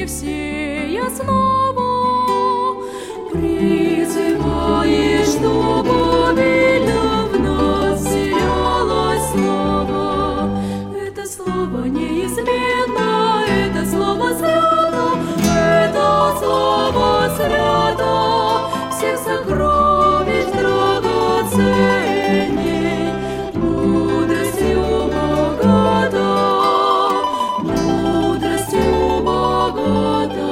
Елисея снова призываешь, чтобы обильно в нас вселялась слава. Это слово неизменно, это слово свято, это слово свято, всех сокровищ драгоценней, мудростью богата, мудростью богата.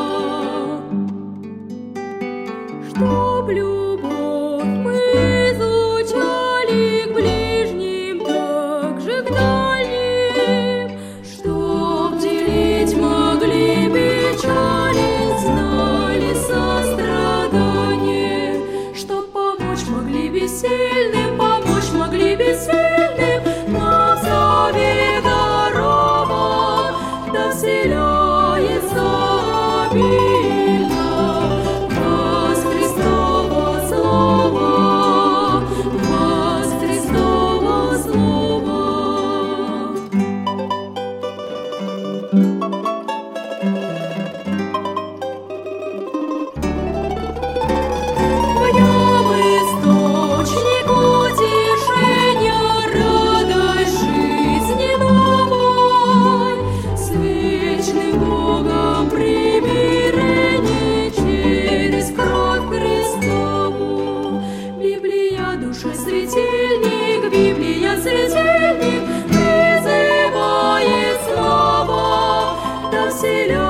Чтоб любовь мы изучали к ближним, так же к дальним, чтоб делить могли печали, знали сострадание, чтоб помочь могли бессильным, помочь могли бессильным, нам совет дарован, да вселяется обильно глаз Христово слово, глаз Христово слово. В нем источник утешения, радость жизни новой, с вечным Богом примирение через кровь Христову. Библия душа светильник, Библия светильник, призывает слава, да вселяется